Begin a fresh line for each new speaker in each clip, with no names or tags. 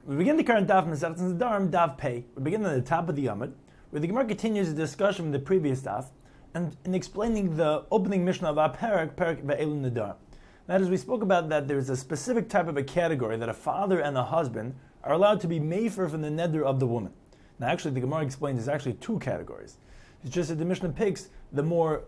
We begin the current daf Masechet Nedarim, daf Pei. We begin at the top of the Yamud, where the Gemara continues the discussion from the previous daf, and in explaining the opening Mishnah of our Perek Ve'elu Nedarim. That is, we spoke about that there is a specific type of a category that a father and a husband are allowed to be mefer from the neder of the woman. Now, actually, the Gemara explains there's actually two categories. It's just that the Mishnah picks the more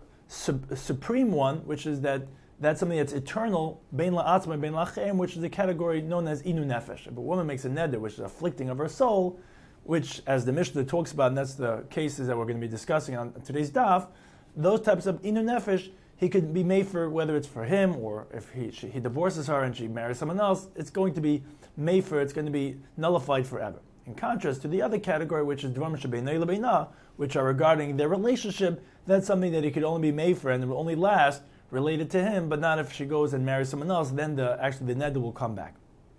supreme one, which is that's something that's eternal, bein la'atzma and bein la'cheim, which is a category known as inu nefesh. If a woman makes a neder, which is afflicting of her soul, which, as the Mishnah talks about, and that's the cases that we're going to be discussing on today's daf, those types of inu nefesh, he could be made for, whether it's for him or if he divorces her and she marries someone else, it's going to be made for, it's going to be nullified forever. In contrast to the other category, which is dvarim shebeinai lebeina, which are regarding their relationship, that's something that he could only be made for and it will only last related to him, but not if she goes and marries someone else, then the neder will come back.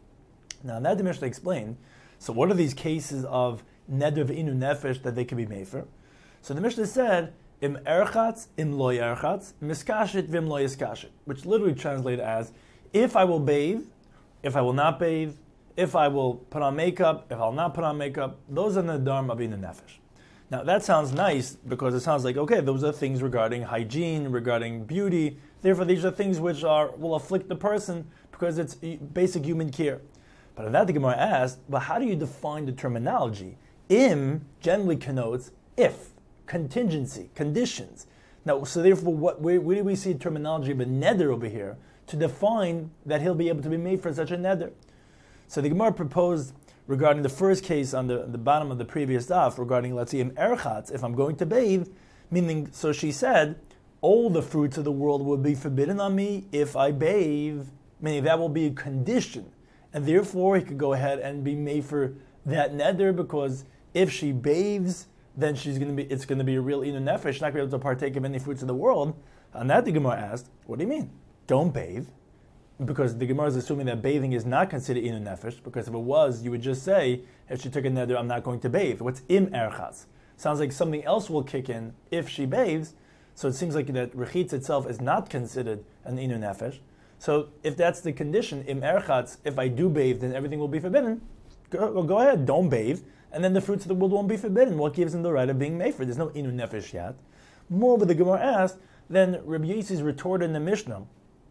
Now, that the Mishnah explained, so what are these cases of neder of inu nefesh that they can be made for? So the Mishnah said, im erchatz, im lo erchatz, miskashit, vim lo yiskashit, which literally translated as, if I will bathe, if I will not bathe, if I will put on makeup, if I'll not put on makeup, those are the nedarim of inu nefesh. Now, that sounds nice because it sounds like, okay, those are things regarding hygiene, regarding beauty. Therefore, these are things which will afflict the person because it's basic human care. But on that, the Gemara asked, but how do you define the terminology? Im generally connotes if, contingency, conditions. Now, so therefore, where do we see terminology of a neder over here to define that he'll be able to be made for such a neder? So the Gemara proposed regarding the first case on the bottom of the previous daf, regarding, let's see, im erchatz, if I'm going to bathe, meaning, so she said, all the fruits of the world will be forbidden on me if I bathe, meaning that will be a condition. And therefore, he could go ahead and be made for that neder, because if she bathes, then it's going to be a real inu nefesh, not going to be able to partake of any fruits of the world. On that, the Gemara asked, what do you mean? Don't bathe. Because the Gemara is assuming that bathing is not considered inu nefesh, because if it was, you would just say, if she took a neder, I'm not going to bathe. What's im erchas? Sounds like something else will kick in if she bathes, so it seems like that rechitz itself is not considered an inu nefesh. So if that's the condition, im erchatz, if I do bathe, then everything will be forbidden. Go ahead, don't bathe, and then the fruits of the world won't be forbidden. What gives him the right of being made for? There's no inu nefesh yet. Moreover, the Gemara asked, then Rabbi Yossi retorted in the Mishnah,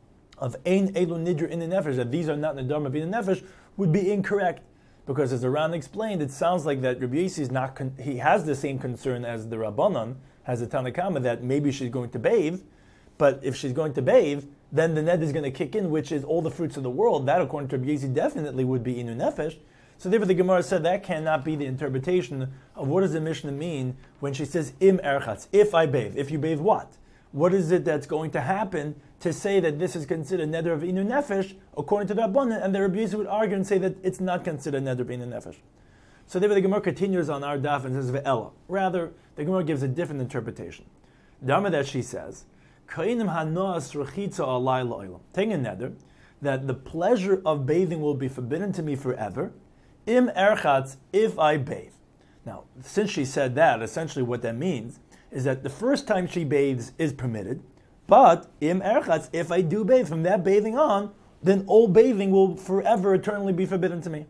of ein elu nidr in the nefesh, that these are not nedarim of in the nefesh, would be incorrect, because as the Ran explained, it sounds like that Rabbi Yossi is not he has the same concern as the Rabbanan, has the Tanna Kama, that maybe she's going to bathe, but if she's going to bathe, then the ned is going to kick in, which is all the fruits of the world. That, according to Rabbi Yossi, definitely would be inu nefesh. So therefore, the Gemara said that cannot be the interpretation of what does the Mishnah mean when she says im erchatz, if I bathe. If you bathe, what? What is it that's going to happen to say that this is considered neder of inu nefesh according to the Rabbanan, and the Rabbi Yossi would argue and say that it's not considered neder of inu nefesh. So therefore the Gemara continues on our daf and says ve'ela. Rather, the Gemara gives a different interpretation. Dharma that she says, kainim hanos rechitza alai la'olam. Taking a neder that the pleasure of bathing will be forbidden to me forever. Im erchatz, if I bathe. Now, since she said that, essentially what that means is that the first time she bathes is permitted, but im erchatz, if I do bathe from that bathing on, then all bathing will forever, eternally be forbidden to me.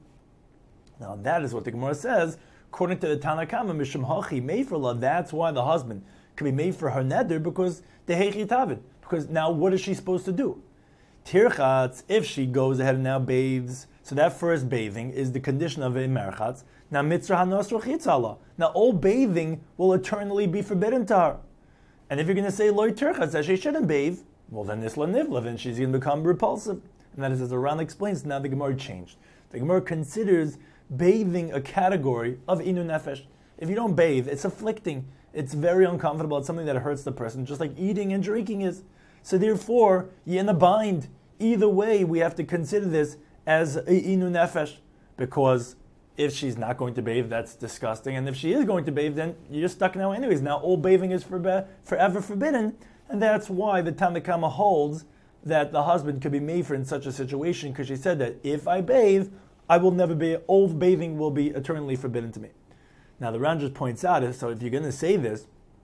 Now that is what the Gemara says, according to the Tanna Kama, mishum hachi meifrla, that's why the husband can be made for her neder, because the heichi tavid. Because now what is she supposed to do? Tirchatz, if she goes ahead and now bathes, so that first bathing is the condition of im erchatz. Now mitzvah hanos rechitzala. Now all bathing will eternally be forbidden to her. And if you're going to say loy tirchatz, that she shouldn't bathe, well then nisla nivla, then she's going to become repulsive. And that is, as the Ran explains, now the Gemara changed. The Gemara considers bathing a category of inu nefesh. If you don't bathe, it's afflicting. It's very uncomfortable. It's something that hurts the person, just like eating and drinking is. So therefore, you're in a bind. Either way, we have to consider this as a inu nefesh, because if she's not going to bathe, that's disgusting. And if she is going to bathe, then you're stuck now anyways. Now all bathing is forever forbidden. And that's why the Tanna Kama holds that the husband could be made for in such a situation, because she said that if I bathe, I will never be, all bathing will be eternally forbidden to me. Now the Ran just points out, so if you're going to say this,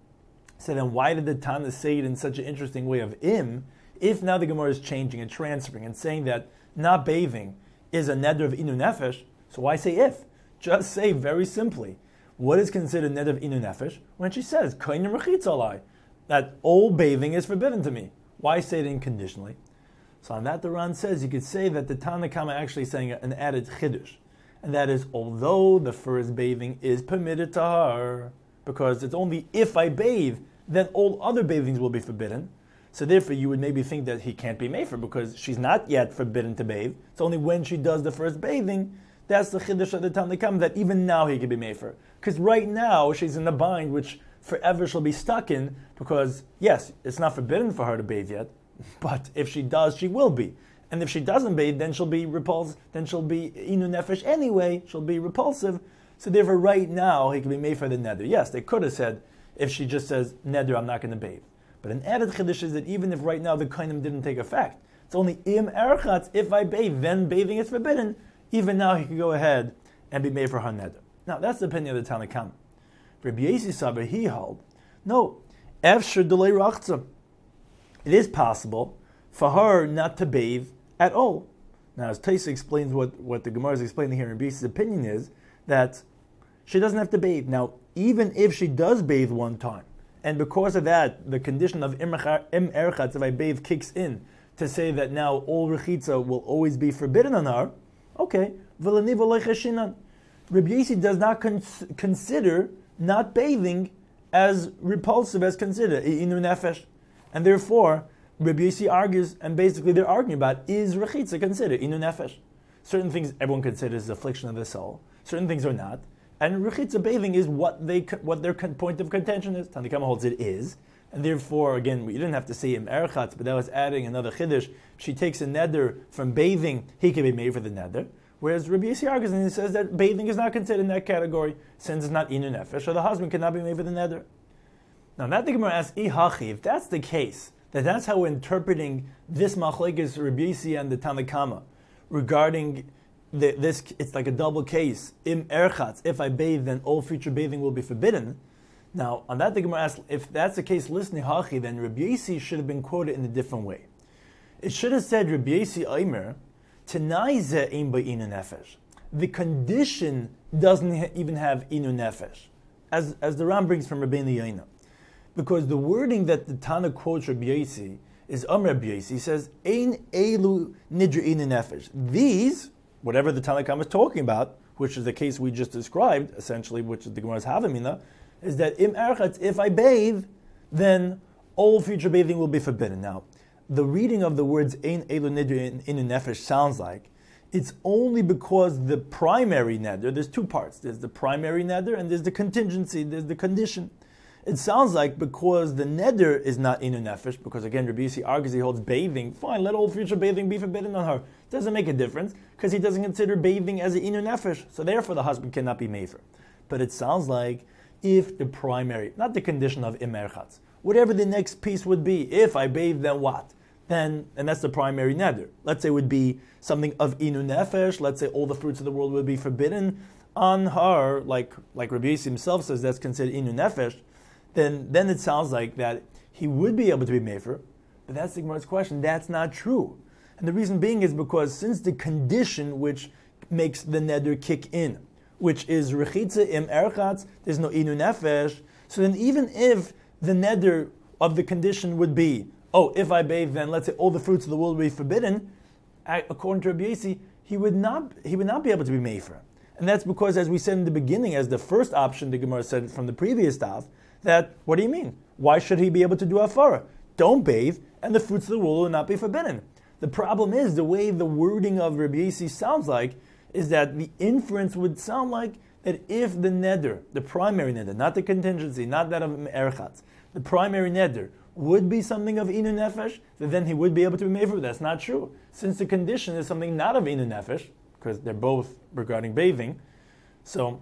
so then why did the Tana say it in such an interesting way of im, if now the Gemara is changing and transferring and saying that not bathing is a neder of inu nefesh, So why say if? Just say very simply, what is considered neder of inu nefesh when she says, koinim rechitza alai, that all bathing is forbidden to me. Why say it inconditionally? So on that the Ran says you could say that the Tanna Kama actually saying an added chiddush. And that is, although the first bathing is permitted to her, because it's only if I bathe, then all other bathings will be forbidden. So therefore you would maybe think that he can't be mefer because she's not yet forbidden to bathe. It's only when she does the first bathing, that's the chiddush of the Tanna Kama, that even now he could be mefer. Because right now she's in a bind which forever she'll be stuck in, because yes, it's not forbidden for her to bathe yet, but if she does, she will be. And if she doesn't bathe, then she'll be repulsed, then she'll be inu nefesh anyway, she'll be repulsive. So therefore right now, he can be made for the neder. Yes, they could have said, if she just says, neder, I'm not going to bathe. But an added chiddush is that even if right now the kainim didn't take effect, it's only im erchatz, if I bathe, then bathing is forbidden. Even now he can go ahead and be made for her neder. Now that's the opinion of the Tanna Kama. Rabbi Yossi Saber, he held, no, efshir delay rachza. It is possible for her not to bathe at all. Now, as Taisa explains what the Gemara is explaining here in Rabbi Yossi's opinion is that she doesn't have to bathe. Now, even if she does bathe one time, and because of that, the condition of im erchatz, if I bathe, kicks in to say that now all rechitza will always be forbidden on her, okay, v'laniv olei cheshinan. Rabbi Yossi does not consider not bathing as repulsive as considered inu nefesh, and therefore Rabbi Yossi argues, and basically they're arguing about, is rechitza considered inu nefesh? Certain things everyone considers affliction of the soul, certain things are not, and rechitza bathing is what their point of contention is. Tanna Kama holds it is, and therefore again we didn't have to say im erchatz, but that was adding another chiddush. She takes a neder from bathing, he can be made for the neder. Whereas Rabbi Yossi argues and he says that bathing is not considered in that category since it's not inu nefesh, or the husband cannot be made for the neder. Now that the Gemara asks, ihachi, if that's the case, that's how we're interpreting this machlekes Rabbi Yossi and the Tanna Kama regarding this. It's like a double case. Im erchatz, if I bathe, then all future bathing will be forbidden. Now on that the Gemara asks, if that's the case, listen ihachi, then Rabbi Yossi should have been quoted in a different way. It should have said Rabbi Yossi Aimer. The condition doesn't even have inu nefesh, as the Ram brings from Rabbeinu Yoina, because the wording that the Tana quotes Rabbi Yossi is Rabbi Yossi says ein elu nidra inu nefesh. These, whatever the Tana Kama is talking about, which is the case we just described, essentially, which is the Gemara's Havamina, is that im erchatz, if I bathe, then all future bathing will be forbidden. Now, the reading of the words ein elu nidra inu nefesh sounds like it's only because the primary neder, there's two parts. There's the primary neder and there's the contingency, there's the condition. It sounds like because the neder is not inu nefesh, because again Rabbi Yossi argues he holds bathing, fine, let all future bathing be forbidden on her. Doesn't make a difference because he doesn't consider bathing as an inu nefesh, so therefore the husband cannot be mefer. But it sounds like if the primary, not the condition of im erchatz, whatever the next piece would be, if I bathe, then what? Then, and that's the primary neder. Let's say it would be something of inu nefesh. Let's say all the fruits of the world would be forbidden on her, like Rabbi Yossi himself says that's considered inu nefesh. Then it sounds like that he would be able to be mefer. But that's the Gemara's question. That's not true. And the reason being is because since the condition which makes the neder kick in, which is rechitza im erchatz, there's no inu nefesh. So then even if the neder of the condition would be, oh, if I bathe, then let's say all the fruits of the world will be forbidden, according to Rabbi Yossi, he would not be able to be mefer. And that's because, as we said in the beginning, as the first option the Gemara said from the previous daf, that, what do you mean? Why should he be able to do hafara? Don't bathe, and the fruits of the world will not be forbidden. The problem is, the way the wording of Rabbi Yossi sounds like, is that the inference would sound like that if the neder, the primary neder, not the contingency, not that of erchatz, the primary neder, would be something of inu nefesh, then he would be able to be mefer. That's not true. Since the condition is something not of inu nefesh, because they're both regarding bathing, so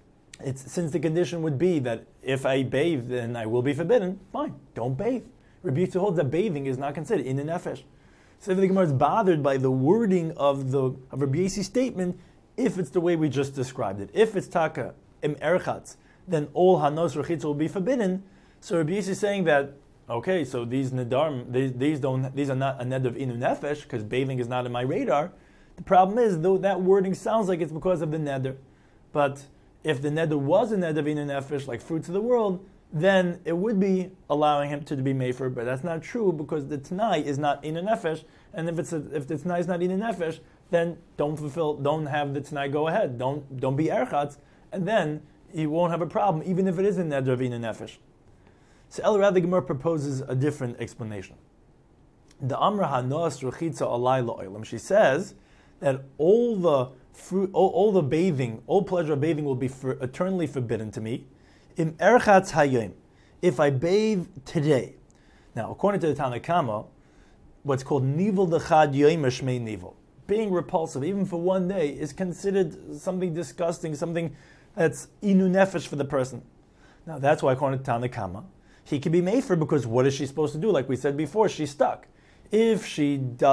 since the condition would be that if I bathe, then I will be forbidden, fine, don't bathe. Rabbi Yossi holds that bathing is not considered inu nefesh. So if the Gemara is bothered by the wording of Rabbi Yossi's statement, if it's the way we just described it, if it's taka im erchatz, then all hanos rechitza will be forbidden. So Rabbi Yossi is saying that, okay, so these nedarim, these are not a ned of inu nefesh because bathing is not in my radar. The problem is, though, that wording sounds like it's because of the neder. But if the neder was a neder of inu nefesh, like fruits of the world, then it would be allowing him to be mefer. But that's not true because the t'nai is not inu nefesh. And if the t'nai is not inu nefesh, then don't have the t'nai go ahead. Don't be erchatz, and then you won't have a problem, even if it is a neder of inu nefesh. So El Rad the Gemara proposes a different explanation. The Amra Hanos Rechitza Alai La'olam. She says that all the fruit, all the bathing, all pleasure of bathing will be eternally forbidden to me. Im erchatz hayom, if I bathe today. Now, according to the Tanna Kama, what's called nivel dechad yom shmei nivel, being repulsive even for one day is considered something disgusting, something that's inu nefesh for the person. Now, that's why according to Tanna Kama, he can be mefer because what is she supposed to do? Like we said before, she's stuck. If she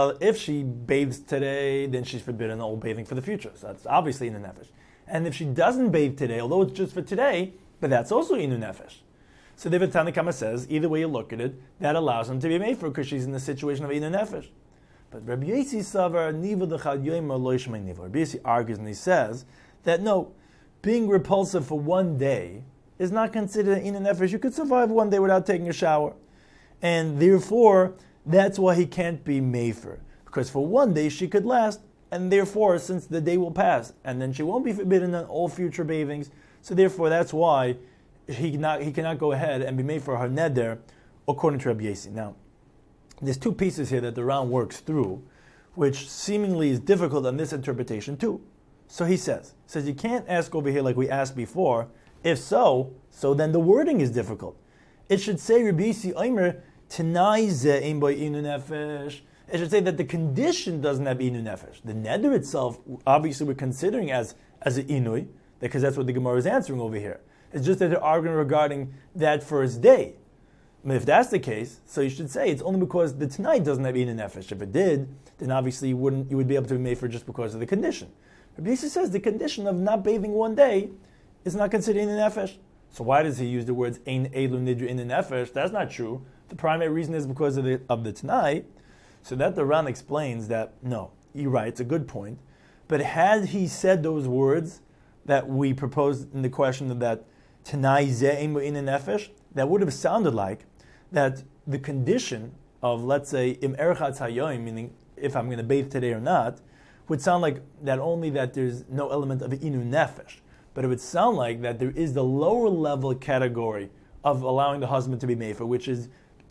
bathes today, then she's forbidden all bathing for the future. So that's obviously inu nefesh. And if she doesn't bathe today, although it's just for today, but that's also inu nefesh. So the Tanna Kama says, either way you look at it, that allows him to be mefer because she's in the situation of inu nefesh. But Rabbi Yossi savar nivel dechad yom lo yishmei nivel. Rabbi Yossi argues and he says that no, being repulsive for one day is not considered inu nefesh. You could survive one day without taking a shower, and therefore that's why he can't be mefer, because for one day she could last, and therefore, since the day will pass, and then she won't be forbidden on all future bathings, so therefore that's why he cannot go ahead and be made for her neder, according to Rabbi Yossi. Now, there's two pieces here that the Ram works through, which seemingly is difficult on this interpretation too. So he says you can't ask over here like we asked before. If so then the wording is difficult. It should say Rabbi Yossi Omer, T'nai ze ein bo inu nefesh. It should say that the condition doesn't have inu nefesh. The neder itself, obviously, we're considering as an inui, because that's what the Gemara is answering over here. It's just that they're arguing regarding that first day. I mean, if that's the case, so you should say it's only because the tonight doesn't have inu nefesh. If it did, then obviously you would be able to be made for just because of the condition. Rabbi Yossi says the condition of not bathing one day is not considered inu nefesh. So why does he use the words ein elu nidru inu nefesh? That's not true. The primary reason is because of the Tanai. So that the Ran explains that, no, you're right, it's a good point. But had he said those words that we proposed in the question of that Tanai ze'im in nefesh, that would have sounded like that the condition of, let's say, im erchatz hayoim, meaning if I'm going to bathe today or not, would sound like that only that there's no element of inu nefesh. But it would sound like that there is the lower level category of allowing the husband to be mefer, which is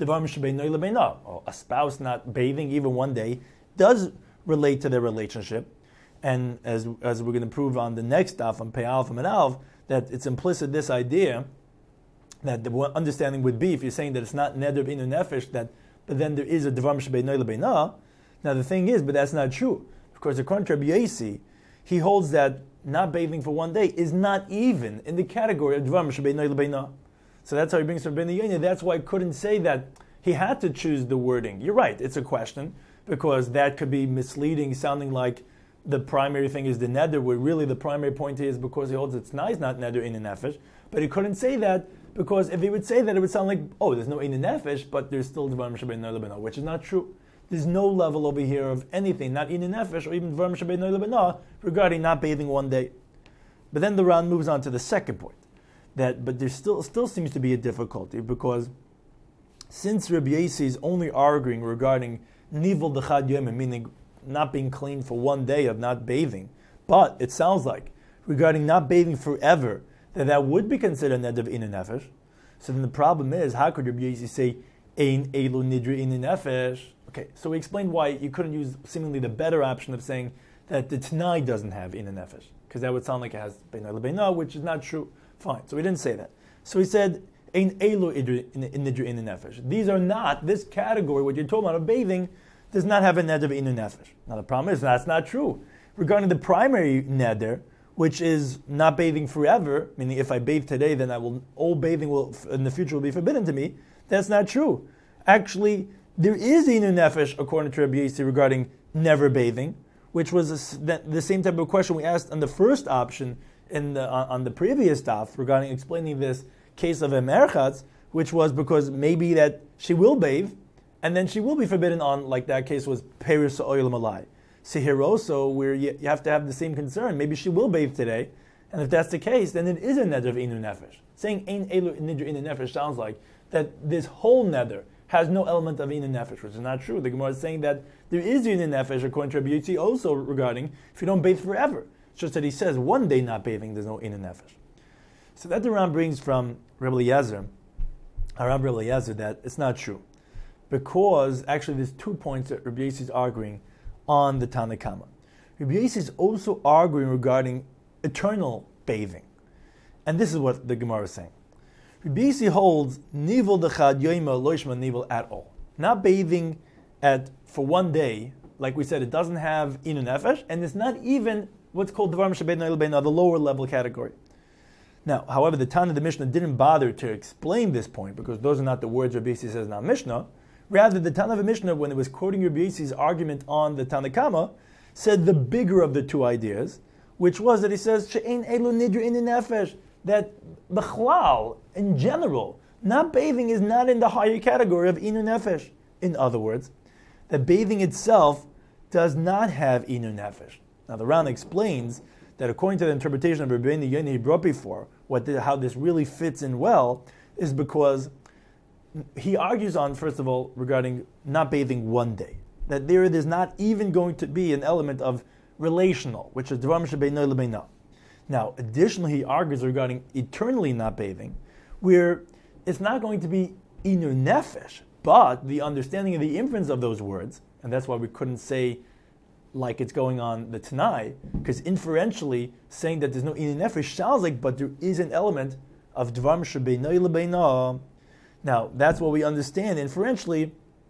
a spouse not bathing even one day does relate to their relationship, and as we're going to prove on the next daf on Pei Aleph and Aleph, that it's implicit this idea that the understanding would be if you're saying that it's not neder of inu nefesh, that but then there is a devar shebeinoy lebeina. Now the thing is, but that's not true, because according to Rabbi Yossi, he holds that not bathing for one day is not even in the category of devar shebeinoy lebeina. So that's how he brings from Ben Yonia. That's why I couldn't say that he had to choose the wording. You're right, it's a question, because that could be misleading, sounding like the primary thing is the neder, where really the primary point is because he holds it's nice, not neder in nefesh. But he couldn't say that, because if he would say that, it would sound like, oh, there's no in nefesh, but there's still dvarim shebei noy lebena, which is not true. There's no level over here of anything, not in nefesh or even dvarim shebei noy lebena, regarding not bathing one day. But then the Ran moves on to the second point. But there still seems to be a difficulty, because since Rabbi Yossi is only arguing regarding nivel dechad yom, meaning not being clean for one day of not bathing, but it sounds like regarding not bathing forever, that would be considered neder of inu nefesh. So then the problem is, how could Rabbi Yossi say ein elu nidri inu nefesh? Okay, so we explained why you couldn't use seemingly the better option of saying that the Tanai doesn't have inu nefesh, because that would sound like it has beina lebeina, which is not true. Fine, so we didn't say that. So he said, ein elu nidri inu nefesh. These are not, this category, what you're talking about of bathing, does not have a neder of inu nefesh. Now the problem is, that's not true. Regarding the primary neder, which is not bathing forever, meaning if I bathe today, then all bathing will in the future will be forbidden to me. That's not true. Actually, there is inu nefesh according to Rabbi Yossi regarding never bathing, which was the same type of question we asked on the first option on the previous daf regarding explaining this case of emerchatz, which was because maybe that she will bathe, and then she will be forbidden on, like that case was peris oil malai. So here also, where you have to have the same concern, maybe she will bathe today, and if that's the case, then it is a neder of inu nefesh. Saying ein elu nidr inu nefesh sounds like that this whole neder has no element of inu nefesh, which is not true. The Gemara is saying that there is inu nefesh according to Rabbi Yitzi also regarding if you don't bathe forever. It's just that he says one day not bathing, there's no inu nefesh. So that the Ram brings from Rabbi Eliezer, Rabbi Eliezer, that it's not true. Because actually there's 2 points that Rabbi Yitzi is arguing on the Tanna Kama. Rabbi Yitzi is also arguing regarding eternal bathing. And this is what the Gemara is saying. Rabbi Yitzi holds nivel dechad yoima loishma nivel at all. Not bathing for one day, like we said, it doesn't have inu nefesh, and it's not even what's called dvar mishabed noel beina, the lower level category. Now, however, the Tana, the Mishnah, didn't bother to explain this point because those are not the words Rabbi Yitzi says in our Mishnah. Rather, the Tana of the Mishnah, when it was quoting Rabbi Yitzi's argument on the Tanna Kama, said the bigger of the two ideas, which was that he says she'ein elu nidr inu nefesh, that b'chlal, in general, not bathing is not in the higher category of inu nefesh. In other words, that bathing itself does not have inu nefesh. Now the Ran explains that according to the interpretation of Rabbeinu Yonah he brought before, how this really fits in well is because he argues on, first of all, regarding not bathing one day, that there's not even going to be an element of relational, which is dvar shebeino lebeina. Now, additionally, he argues regarding eternally not bathing, where it's not going to be inu nefesh, but the understanding of the inference of those words, and that's why we couldn't say like it's going on the Tanai, because inferentially saying that there's no inu nefesh sounds like, but there is an element of dvar shebeino lebeina. Now, that's what we understand inferentially,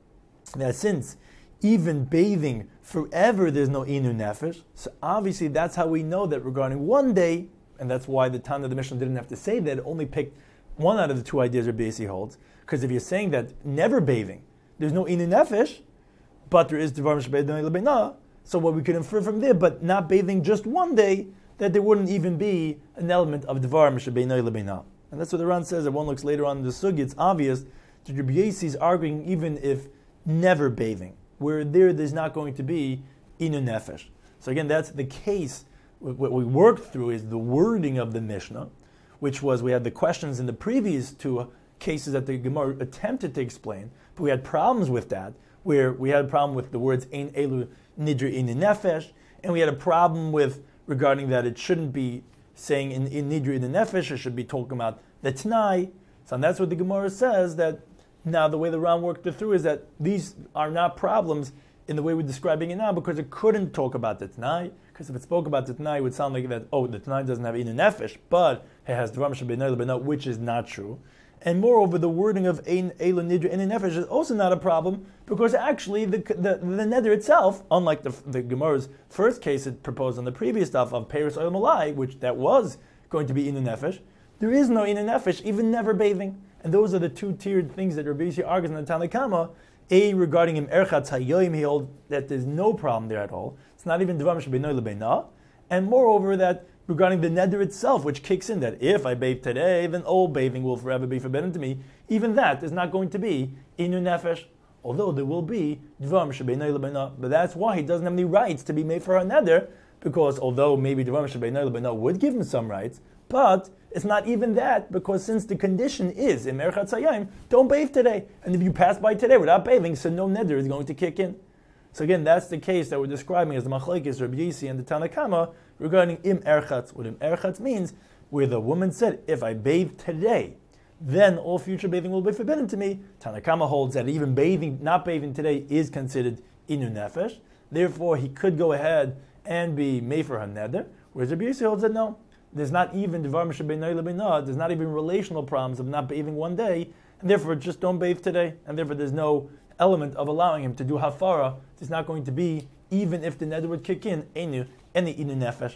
that since even bathing forever there's no inu nefesh, so obviously that's how we know that regarding one day, and that's why the Tana of the Mishnah didn't have to say that, it only picked one out of the two ideas Rabbi Yitzi holds, because if you're saying that never bathing, there's no inu nefesh, but there is dvar shebeino lebeina, so what we could infer from there, but not bathing just one day, that there wouldn't even be an element of dvar shebeino lebeina. And that's what the Ran says, that one looks later on in the Sugi, it's obvious that Rabbi Yitzi is arguing even if never bathing, where there's not going to be inu nefesh. So again, that's the case. What we worked through is the wording of the Mishnah, which was, we had the questions in the previous two cases that the Gemara attempted to explain, but we had problems with that, where we had a problem with the words ein elu nidr inu nefesh, and we had a problem with regarding that it shouldn't be saying in nidr inu nefesh, it should be talking about the Tanai. So that's what the Gemara says, that now the way the Ram worked it through is that these are not problems in the way we're describing it now, because it couldn't talk about the Tanai, because if it spoke about the Tanai, it would sound like that, the Tanai doesn't have inu nefesh, but it has dvar shebeino lebeina, which is not true. And moreover, the wording of ein elu nidr inu nefesh is also not a problem, because actually the neder itself, unlike the Gemara's first case it proposed on the previous stuff of Peres Oil Malai, which that was going to be inu nefesh, there is no inu nefesh, even never bathing. And those are the two-tiered things that Rabbi Yitzi argues in the Tanna Kama. Regarding him erchatz hayoim, he holds that there's no problem there at all. It's not even dvar shebeino lebeina. And moreover, that regarding the neder itself, which kicks in, that if I bathe today, then all bathing will forever be forbidden to me. Even that is not going to be inu nefesh, although there will be dvar shebeino lebeina. But that's why he doesn't have any rights to be made for a neder, because although maybe dvar shebeino lebeina would give him some rights, but it's not even that, because since the condition is in Merchat Sayayim, don't bathe today. And if you pass by today without bathing, so no neder is going to kick in. So again, that's the case that we're describing as the Machlekes, Rabbi Yitzi, and the Tanna Kama regarding im erchatz. What im erchatz means, where the woman said, if I bathe today, then all future bathing will be forbidden to me. Tanna Kama holds that even not bathing today is considered inu nefesh. Therefore, he could go ahead and be made for her neder. Whereas Rabbi Yitzi holds that no. There's not even dvar shebeino lebeina, there's not even relational problems of not bathing one day, and therefore just don't bathe today, and therefore there's no element of allowing him to do hafara. There's not going to be, even if the neder would kick in, any inu nefesh.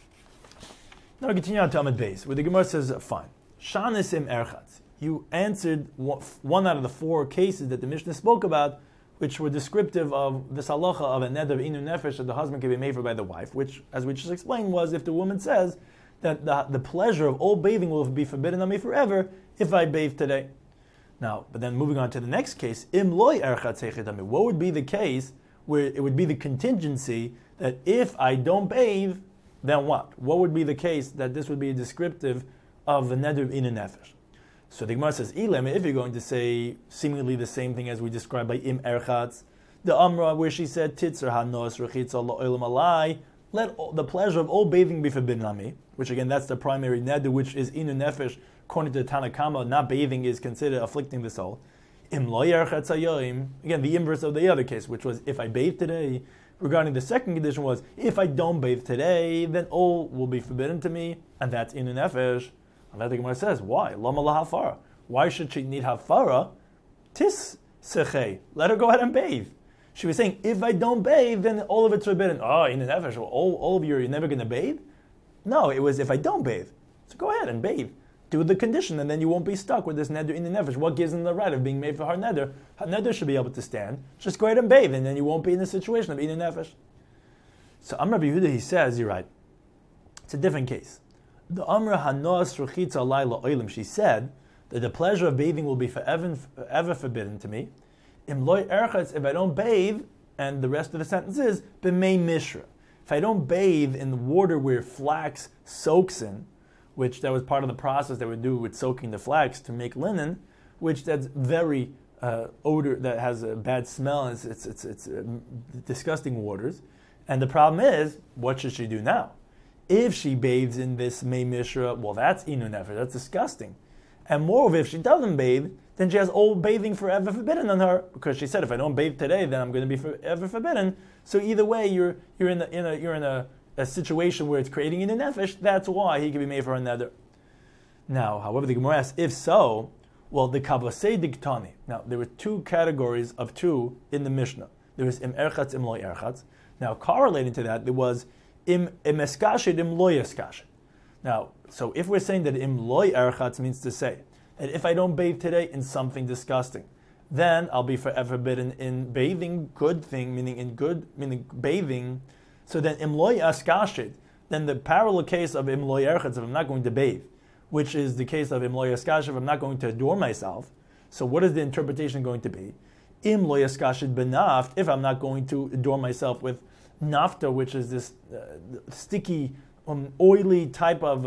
Now we continue on to Amud Beis, where the Gemara says, fine, shanis im erchatz. You answered one out of the four cases that the Mishnah spoke about, which were descriptive of this halacha of a neder of inu nefesh that the husband can be made for by the wife, which, as we just explained, was if the woman says that the pleasure of all bathing will be forbidden on me forever if I bathe today. Now, but then moving on to the next case, im loy erchatz hechid, what would be the case where it would be the contingency that if I don't bathe, then what? What would be the case that this would be descriptive of the neder of inu nefesh? So the Gemara says, Ilem, if you're going to say seemingly the same thing as we described by im erchatz, the Amra where she said, Titzer hanos rechitza lo'olam alai, let the pleasure of all bathing be forbidden on me, which again, that's the primary neder, which is inu nefesh, according to the Tanakama, not bathing is considered afflicting the soul. Im lo yerchatz hayoim, again, the inverse of the other case, which was, if I bathe today, regarding the second condition was, if I don't bathe today, then all will be forbidden to me, and that's inu nefesh. And that the Gemara says, why? Lama la hafara. Why should she need hafara? Tis sechei. Let her go ahead and bathe. She was saying, if I don't bathe, then all of it's forbidden. Oh, in an nefesh, all of you're never going to bathe? No, it was if I don't bathe. So go ahead and bathe. Do the condition, and then you won't be stuck with this neder in the nefesh. What gives them the right of being made for her neder? Her neder should be able to stand. Just go ahead and bathe, and then you won't be in the situation of in the nefesh. So Amr Rabbi Yehuda, he says, you're right. It's a different case. The Amra Hanos Rechitza Laila Oilim, she said that the pleasure of bathing will be forever forbidden to me. Im loy erchatz, if I don't bathe, and the rest of the sentence is b'mei mishra. If I don't bathe in the water where flax soaks in, which that was part of the process they would do with soaking the flax to make linen, which that's very odor, that has a bad smell, and it's disgusting waters. And the problem is, what should she do now? If she bathes in this Mei Mishra, well, that's inu nefesh, that's disgusting. And moreover, if she doesn't bathe, then she has all bathing forever forbidden on her, because she said, if I don't bathe today, then I'm going to be forever forbidden. So either way, you're in a situation where it's creating inu nefesh. That's why he can be made for a neder. Now, however, the Gemara asks, if so, well, the kavasei diktani. Now, there were two categories of two in the Mishnah. There was im erchatz, im loy erchatz. Now, correlating to that, there was im eskashid, im loy eskashid. Now, so if we're saying that im loy erchatz means to say that if I don't bathe today in something disgusting, then I'll be forever forbidden in bathing, good thing, meaning bathing. So then im loy eskashid, then the parallel case of im loy erchatz, if I'm not going to bathe, which is the case of im loy eskashid, if I'm not going to adorn myself. So what is the interpretation going to be? Im loy eskashid benaft, if I'm not going to adorn myself with nafta, which is this sticky, oily type of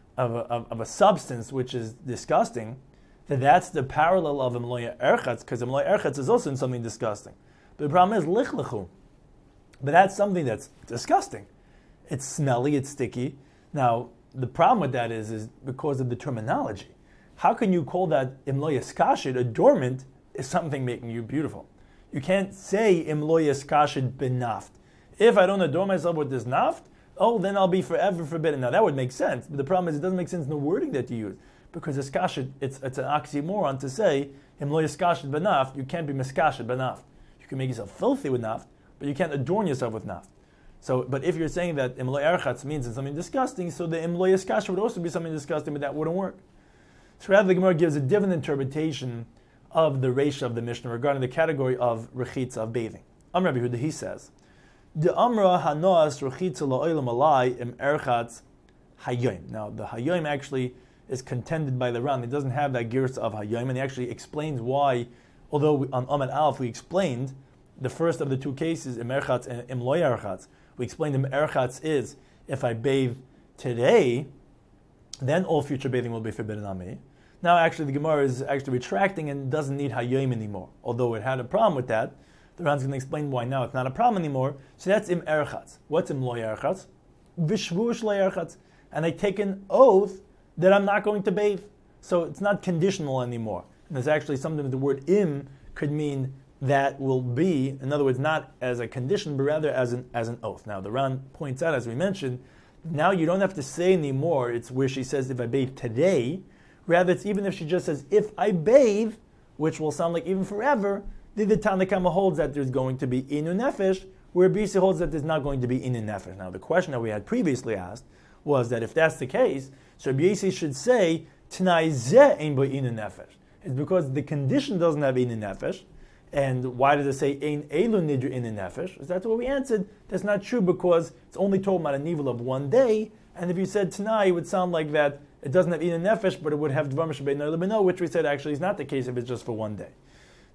a substance which is disgusting, that's the parallel of imloya erchatz, because imloya erchatz is also in something disgusting. But the problem is lichlechu. But that's something that's disgusting. It's smelly, it's sticky. Now, the problem with that is because of the terminology. How can you call that imloya skashid, adornment, is something making you beautiful? You can't say imloya skashid benaft. If I don't adorn myself with this naft, then I'll be forever forbidden. Now that would make sense, but the problem is it doesn't make sense in the wording that you use, because eskashid, it's an oxymoron to say im lo yaskashid b'naft. You can't be miskashid b'naft. You can make yourself filthy with naft, but you can't adorn yourself with naft. So, but if you're saying that im lo erchatz means it's something disgusting, so the im lo yaskashid would also be something disgusting, but that wouldn't work. So rather, the Gemara gives a different interpretation of the reisha of the Mishnah regarding the category of rechitza, of bathing. Amr Rabbi Yehuda, he says, the Amra Hanoas Rechitza La'olam Alai Im Erchatz Hayoim. Now, the Hayoim actually is contended by the Ran. It doesn't have that girsa of Hayoim, and he actually explains why, although on Amad Aleph we explained the first of the two cases, Im Erchatz and Im Loy Erchatz. We explained Im Erchatz is, if I bathe today, then all future bathing will be forbidden on me. Now, actually, the Gemara is actually retracting and doesn't need Hayoim anymore, although it had a problem with that. The Ran's going to explain why now it's not a problem anymore. So that's im erchatz. What's im lo erchatz? Vishvush lo erchatz. And I take an oath that I'm not going to bathe. So it's not conditional anymore. And there's actually something that the word im could mean that will be, in other words, not as a condition, but rather as an oath. Now the Ran points out, as we mentioned, now you don't have to say anymore, it's where she says if I bathe today. Rather, it's even if she just says if I bathe, which will sound like even forever, the Tanakama holds that there's going to be inu nefesh, where Bisi holds that there's not going to be inu nefesh. Now, the question that we had previously asked was that if that's the case, so Bisi should say T'nai zeh ein bo inu nefesh. It's because the condition doesn't have inu nefesh, and why does it say ein elu nidru inu nefesh? That's what we answered. That's not true because it's only told about a nivel of one day, and if you said T'nai, it would sound like that it doesn't have inu nefesh, but it would have dvar mishabei no, which we said actually is not the case if it's just for one day.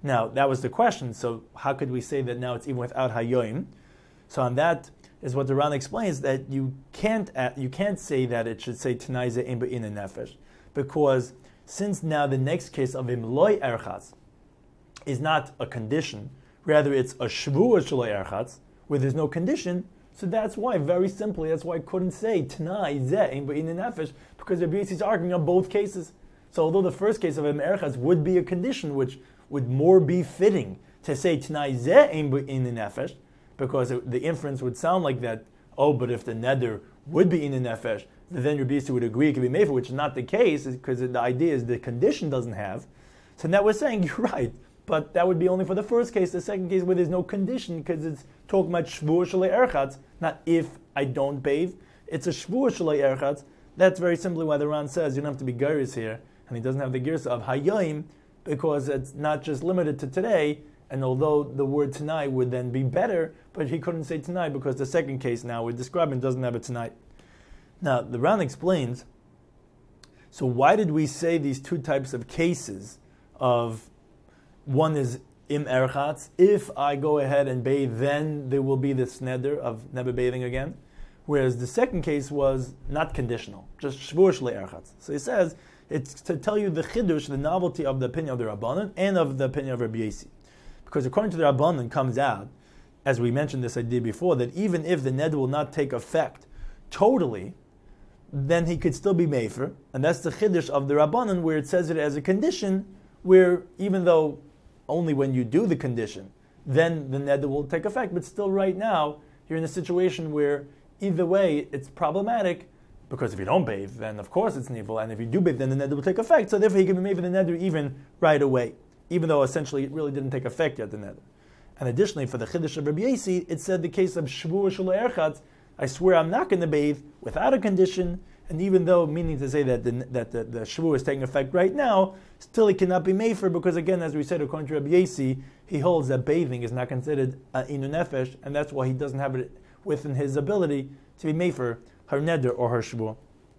Now, that was the question, so how could we say that now it's even without hayoim? So on that is what the Ran explains, that you can't say that it should say Tanai Ze'en Be'in Nefesh, because since now the next case of Imloi Erchatz is not a condition, rather it's a Shvuah Shaloi Erchatz, where there's no condition, so that's why, very simply, that's why I couldn't say Tanai Ze'en Be'in Nefesh, because Rabbi Yossi is arguing on both cases. So although the first case of Erchatz would be a condition which would more be fitting to say Tanai Ze'en Be'in Nefesh, because the inference would sound like that, but if the neder would be in the nefesh, then Rabbi Yossi would agree it could be mefer, which is not the case, because the idea is the condition doesn't have. So now we're saying, you're right, but that would be only for the first case. The second case where there's no condition, because it's talking about shvuah shalei erchatz, not if I don't bathe. It's a shvuah shalei erchatz. That's very simply why the Ran says you don't have to be geiris here, and he doesn't have the girsa of hayoim, because it's not just limited to today. And although the word Tanai would then be better, but he couldn't say Tanai because the second case now we're describing doesn't have a Tanai. Now, the Ran explains, so why did we say these two types of cases of, one is im erchatz, if I go ahead and bathe, then there will be this neder of never bathing again, whereas the second case was not conditional, just shvuah shlei erchatz. So he says, it's to tell you the chidush, the novelty of the opinion of the Rabbanan and of the opinion of Rabbi Yossi. Because according to the Rabbanan comes out, as we mentioned this idea before, that even if the neder will not take effect totally, then he could still be mefer, and that's the chiddush of the Rabbanan, where it says it as a condition, where even though only when you do the condition, then the neder will take effect, but still right now, you're in a situation where either way, it's problematic, because if you don't bathe, then of course it's nivul, and if you do bathe, then the neder will take effect, so therefore he can be mefer the neder even right away, even though essentially it really didn't take effect yet, the neder. And additionally, for the chiddush of Rabbi Yossi, it said the case of shvuah shalei erchatz, I swear I'm not going to bathe without a condition, and even though, meaning to say that the shvuah is taking effect right now, still it cannot be mefer, because again, as we said, according to Rabbi Yossi, he holds that bathing is not considered inu nefesh, and that's why he doesn't have it within his ability to be mefer her neder or her shvuah.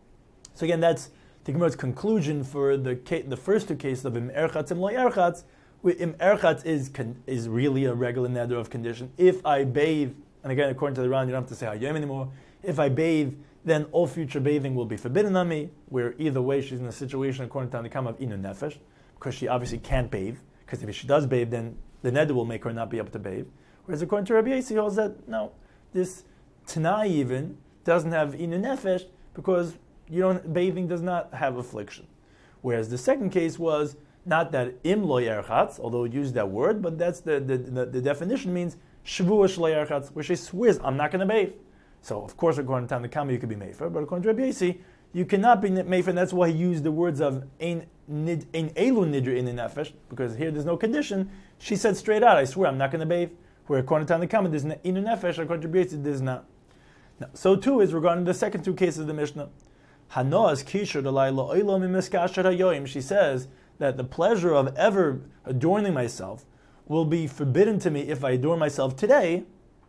So again, that's the Gemara's conclusion for the first two cases of im erchatz and lo erchatz. Im erchatz is really a regular neder of condition. If I bathe, and again, according to the Ran, you don't have to say hayom anymore. If I bathe, then all future bathing will be forbidden on me, where either way she's in a situation, according to the Kam of inu nefesh, because she obviously can't bathe, because if she does bathe, then the neder will make her not be able to bathe. Whereas according to Rabbi Yossi, he holds that, no, this Tanai even doesn't have inu nefesh, because bathing does not have affliction. Whereas the second case was not that im lo yerchatz, although it used that word, but that's the definition means shvuah shlei yerchatz, where she swears, I'm not going to bathe. So, of course, according to Tanakama, you could be mefer, but according to Rabbi Yossi, you cannot be mefer, and that's why he used the words of ein elu nidr in the nefesh, because here there's no condition. She said straight out, I swear, I'm not going to bathe. Where according to Tanakama, there's inu nefesh, according to Rabbi Yossi, there's not. Now, so too is regarding the second two cases of the Mishnah. Hanoas kishur delayla oilo mimiskasher hayoim. She says that the pleasure of ever adorning myself will be forbidden to me if I adorn myself today,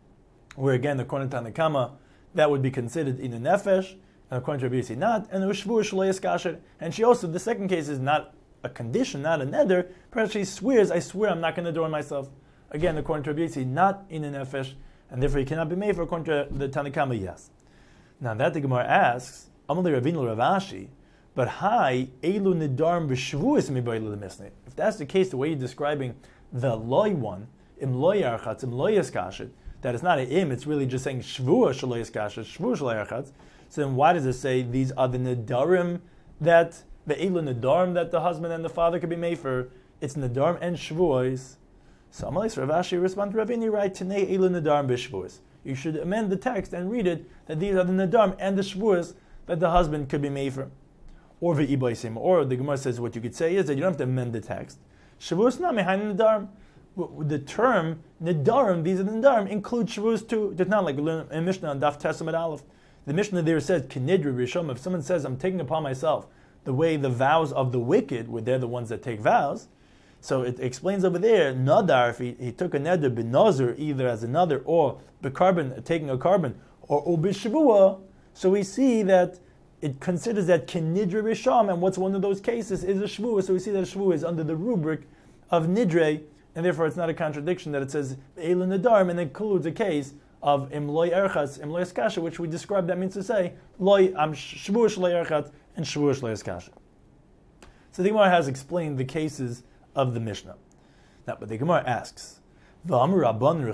where again, according to Tanakama, that would be considered in a nefesh, and according to Rabbi Yossi, not, and ushvu shleias kasher. And she also, the second case is not a condition, not a neder, perhaps she swears, I swear I'm not going to adorn myself. Again, according to Rabbi Yossi, not in a nefesh, and therefore he cannot be made for according to the Tanakama, yes. Now that the Gemara asks, Amalei Ravinu Ravashi, but hi, elu nidarm b'shvuas mibayla l'misnei. If that's the case, the way you're describing the loy one, im loy yarchatz, im loy yaskashet, that it's not an im, it's really just saying shvuah shaloy yaskashet, shvuah shaloy yarchatz. So then why does it say these are the nidarim that, the elu nidarim that the husband and the father could be made for? It's nidarim and shvuas. So Amalei Ravashi responds to Ravini, right, Tanei elu nidarim b'shvuas. You should amend the text and read it that these are the nidarim and the shvuas that the husband could be made for. Or v'ibaisim, or the Gemara says what you could say is that you don't have to amend the text. Shavuos na mehain nidarim. The term nidarim, these are the nidarim, include shavuos too. It's not like in Mishnah on Daf Testament Aleph. The Mishnah there says kinidri rishom. If someone says I'm taking upon myself the way the vows of the wicked, where they're the ones that take vows. So it explains over there, nadar, if he took a neder b'nazir, either as another or b'karbon, taking a carbon, or b'shavua. So we see that it considers that kinidre risham, and what's one of those cases is a shvuah. So we see that a shvuah is under the rubric of nidre, and therefore it's not a contradiction that it says Ve'elu Nadarim and includes a case of Imloy Erchas, Imloy Eskasha, which we described, that means to say, Loy Am Shvuah Shlei Erchat and Shvuah Shlei Eskasha. So the Gemara has explained the cases of the Mishnah. Now, but the Gemara asks, the Gemara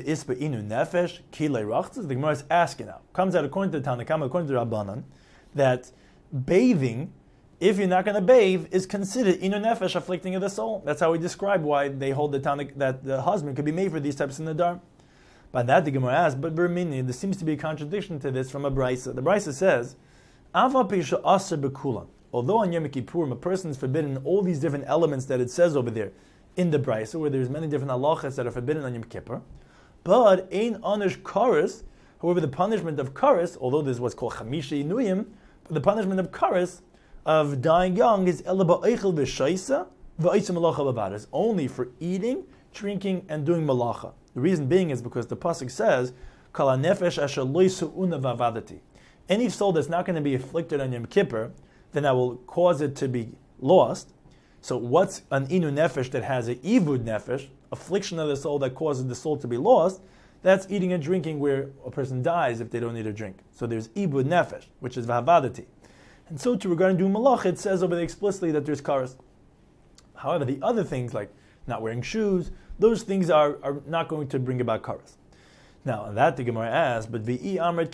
is asking now, comes out according to the Tanakama, according to Rabbanan, that bathing, if you're not going to bathe, is considered inu nefesh, afflicting of the soul. That's how we describe why they hold that the husband could be made for these types of nadar. By that the Gemara asks, but Bermini, there seems to be a contradiction to this from a Brisa. The Brisa says, Ava pisha aser bekulan. Although on Yom Kippurim a person is forbidden all these different elements that it says over there in the Brisa, where there's many different halachas that are forbidden on Yom Kippur, but ein anish karis. However, the punishment of karis, although this is what's called chamisha inuyim, but the punishment of karis, of dying young, is elaba eichel v'shaisa v'aisa malacha b'vadas, only for eating, drinking, and doing malacha. The reason being is because the pasuk says, "Kala nefesh asher lo yisu'una v'avadati." Any soul that's not going to be afflicted on Yom Kippur, then I will cause it to be lost. So what's an inu nefesh that has an ivud nefesh, affliction of the soul that causes the soul to be lost? That's eating and drinking where a person dies if they don't eat or drink. So there's ivud nefesh, which is v'havadati. And so too regarding doing malach, it says over there explicitly that there's karas. However, the other things like not wearing shoes, those things are not going to bring about karas. Now, on that the Gemara asks, but if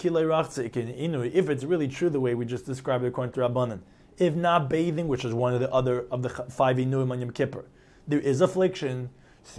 it's really true the way we just described it according to Rabbanan, if not bathing, which is one of the other of the 5 inuim on Yom Kippur, there is affliction. So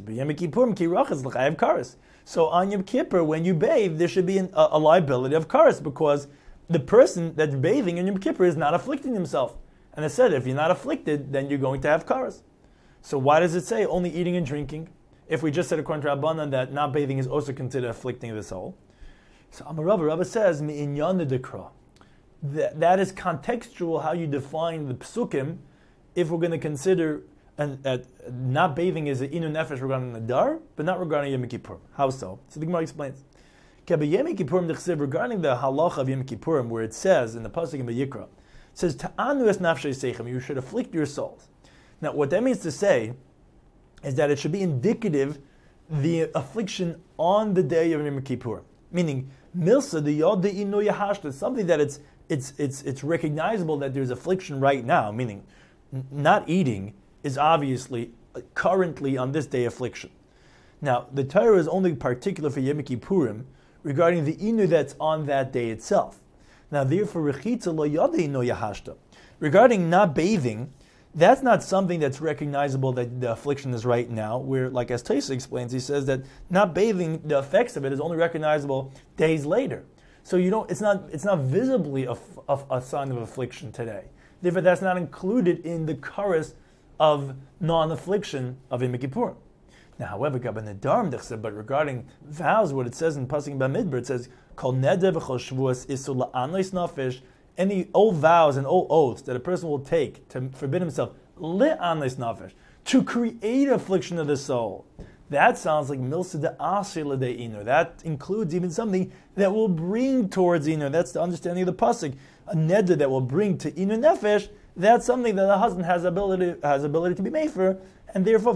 on Yom Kippur, when you bathe, there should be a liability of karas, because the person that's bathing in Yom Kippur is not afflicting himself. And I said, if you're not afflicted, then you're going to have karas. So why does it say only eating and drinking? If we just said according to Rabbanan that not bathing is also considered afflicting the soul. So Amar Rabba says, Mi'inyan dekra. That is contextual how you define the psukim if we're going to consider not bathing is an inu nefesh regarding nadar, but not regarding Yom Kippur. How so? So the Gemara explains. Regarding the halacha of Yom Kippurim, where it says in the pasuk in Vayikra, it says, Ta'anu es nafshei seichem, you should afflict your souls. Now what that means to say is that it should be indicative the affliction on the day of Yom Kippur, meaning milsa the yod inu yahashta, something that it's recognizable that there's affliction right now, meaning not eating is obviously currently on this day affliction. Now the Torah is only particular for Yom Kippurim regarding the inu that's on that day itself. Now therefore rechitza lo yod inu yahashta, regarding not bathing, that's not something that's recognizable that the affliction is right now, where, like as Taisa explains, he says that not bathing, the effects of it is only recognizable days later. So it's not visibly a sign of affliction today. Therefore, that's not included in the chorus of non-affliction of Yom Kippur. Now, however, but regarding vows, what it says in Pasuk Bamidbar, it says, Kol neder v'chol shvuas isul la'anois nafesh, any old vows and old oaths that a person will take to forbid himself, li'anois nafesh, to create affliction of the soul. That sounds like milsa de asir l'dei inu. That includes even something that will bring towards inu. That's the understanding of the pasuk. A neder that will bring to inu nefesh. That's something that the husband has ability to be made for, and therefore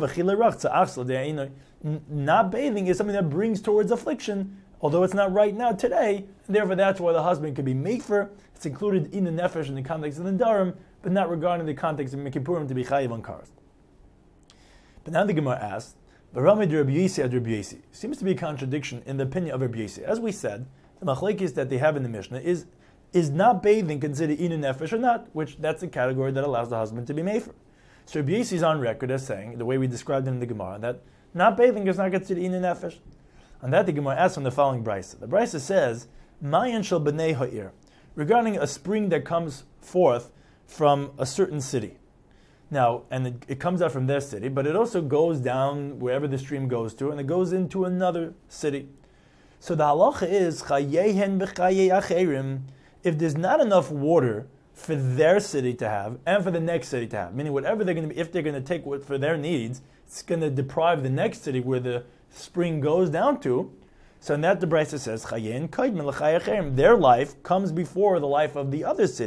not bathing is something that brings towards affliction, although it's not right now today. And therefore, that's why the husband could be made for. It's included in the nefesh in the context of the darim, but not regarding the context of Mekippurim to be chayiv on karas. But now the Gemara asks, seems to be a contradiction in the opinion of Rabbi Yossi. As we said, the machlekes that they have in the Mishnah is not bathing considered inu nefesh or not, which that's a category that allows the husband to be made for. So Rabbi Yossi is on record as saying, the way we described it in the Gemara, that not bathing is not considered inu nefesh. On that the Gemara asks from the following brisa. The brisa says, Mayan shel b'nei ha'ir, regarding a spring that comes forth from a certain city. Now, and it comes out from their city, but it also goes down wherever the stream goes to, and it goes into another city. So the halacha is, chayehen b'chayei acherim, if there's not enough water for their city to have, and for the next city to have, meaning whatever they're going to be, if they're going to take for their needs, it's going to deprive the next city where the spring goes down to. So in that the brisa says, chayein kaidmin l'chayei acherim, their life comes before the life of the other city,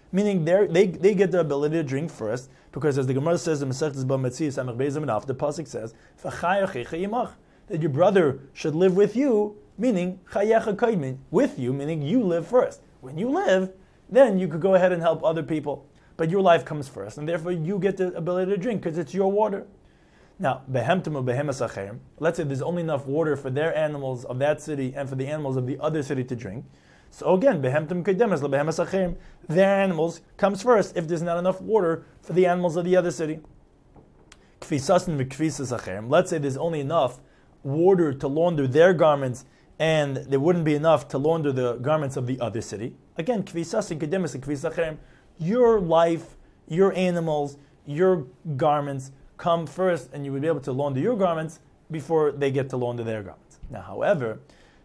meaning they get the ability to drink first, because as the Gemara says in Masechtas Bava Metzia, Samech Beis Amud, the pasuk says, "V'chai achecha yimach," that your brother should live with you, meaning chayecha koidmin, with you, meaning you live first. When you live, then you could go ahead and help other people, but your life comes first, and therefore you get the ability to drink because it's your water. Now, behemtim or behemas acherim, let's say there's only enough water for their animals of that city and for the animals of the other city to drink. So again, behemtim kedemes lebehemas acherim, their animals comes first if there's not enough water for the animals of the other city. Kfisasin v'kfisas acherim, let's say there's only enough water to launder their garments and there wouldn't be enough to launder the garments of the other city. Again, kfisasin kedemes lekfisas acherim, your life, your animals, your garments come first, and you would be able to launder your garments before they get to launder their garments. Now, however,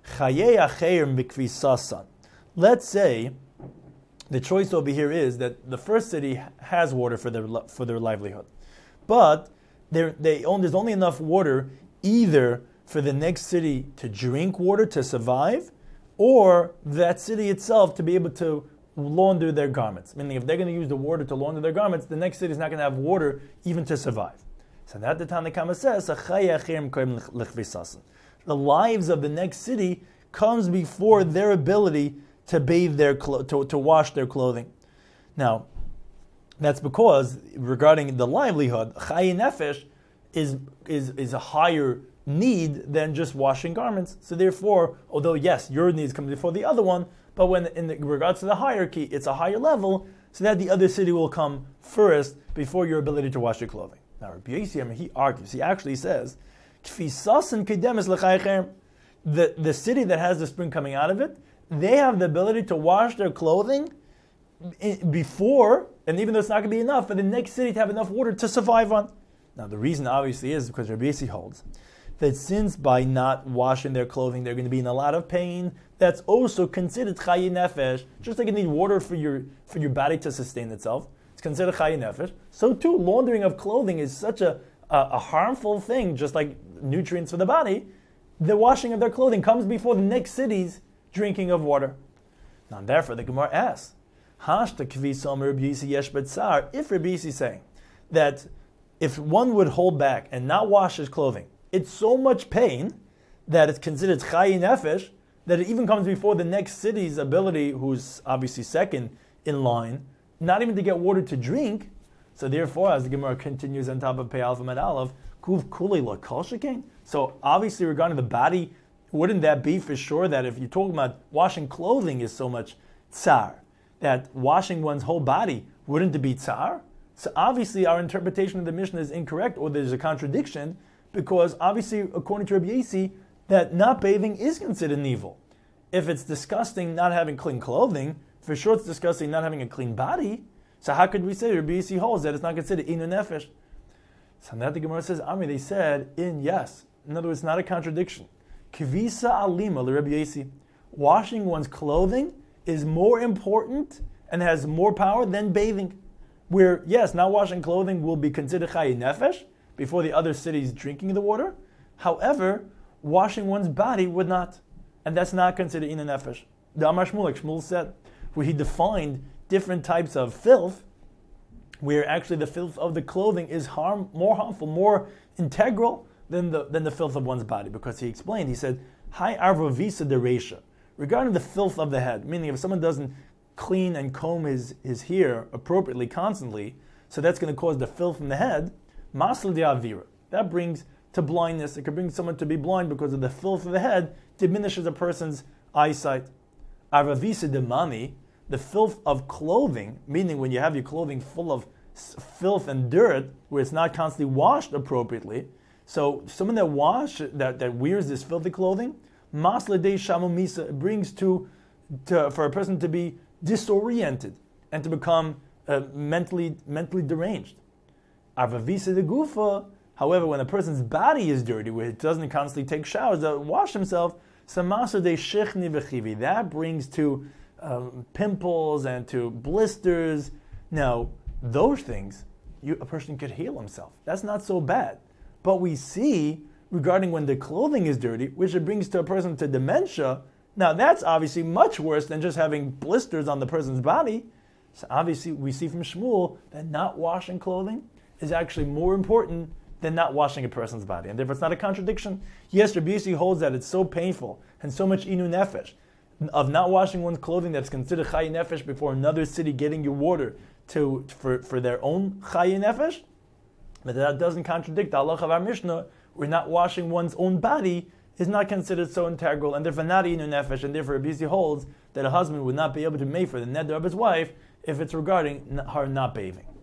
let's say the choice over here is that the first city has water for their livelihood, but there's only enough water either for the next city to drink water to survive, or that city itself to be able to launder their garments. Meaning, if they're going to use the water to launder their garments, the next city is not going to have water even to survive. So that the Tanna Kama says, the lives of the next city comes before their ability to bathe to wash their clothing. Now, that's because regarding the livelihood, Chayi Nefesh is a higher need than just washing garments. So therefore, although yes, your needs come before the other one, but when in regards to the hierarchy, it's a higher level, so that the other city will come first before your ability to wash your clothing. Now, Rabbi Yossi, he argues. He actually says, the city that has the spring coming out of it, they have the ability to wash their clothing before, and even though it's not going to be enough, for the next city to have enough water to survive on. Now, the reason obviously is because Rabbi Yossi holds that since by not washing their clothing they're going to be in a lot of pain, that's also considered chayi nefesh. Just like you need water for your body to sustain itself, it's considered chayi nefesh. So too, laundering of clothing is such a harmful thing, just like nutrients for the body. The washing of their clothing comes before the next city's drinking of water. Now, therefore, the Gemara asks, Hashta kvisam Rabbi Yossi yesh betzar. If Rabbi Yossi is saying that if one would hold back and not wash his clothing, it's so much pain that it's considered chayi nefesh, that it even comes before the next city's ability, who's obviously second in line, not even to get water to drink. So therefore, as the Gemara continues on top of Pei Alpha Med Aleph, kuv kulei lo kol shekain. So obviously regarding the body, wouldn't that be for sure that if you're talking about washing clothing is so much tsar, that washing one's whole body, wouldn't it be tsar? So obviously our interpretation of the Mishnah is incorrect, or there's a contradiction, because obviously according to Rabbi Yossi, that not bathing is considered an evil. If it's disgusting not having clean clothing, for sure it's disgusting not having a clean body. So how could we say Rabbi Yossi holds that it's not considered inu nefesh? So now the Gemara says, Amri, they said yes. In other words, not a contradiction. Kvisa alima Rabbi Yossi. Washing one's clothing is more important and has more power than bathing. Where, yes, not washing clothing will be considered chayi nefesh before the other cities drinking the water. However, washing one's body would not. And that's not considered inu nefesh. The Amar Shmuel, like Shmuel said, where he defined different types of filth, where actually the filth of the clothing is more harmful, more integral than the filth of one's body. Because he explained, he said, Hi arvavisa deresha. Regarding the filth of the head, meaning if someone doesn't clean and comb his hair appropriately constantly, so that's going to cause the filth in the head, masl di'avira. That brings to blindness. It could bring someone to be blind because of the filth of the head diminishes a person's eyesight. Arvavisa demani, the filth of clothing, meaning when you have your clothing full of filth and dirt, where it's not constantly washed appropriately. So someone that wears this filthy clothing, masla de shamumisa, it brings for a person to be disoriented and to become mentally deranged. Arvavisa de gufa, however, when a person's body is dirty, where it doesn't constantly take showers, wash himself, samasa de shechni v'chivi, that brings to pimples and to blisters. Now, those things, a person could heal himself. That's not so bad. But we see, regarding when the clothing is dirty, which it brings to a person to dementia, now that's obviously much worse than just having blisters on the person's body. So obviously we see from Shmuel that not washing clothing is actually more important than not washing a person's body. And therefore it's not a contradiction. Yes, Rabbi Yossi holds that it's so painful and so much inu nefesh of not washing one's clothing that's considered chayi nefesh before another city getting you water for their own chayi nefesh. But that doesn't contradict the halach of our Mishnah, where not washing one's own body is not considered so integral, and therefore not inu nefesh, and therefore Rabbi Yossi holds that a husband would not be able to make for the neder of his wife if it's regarding her not bathing.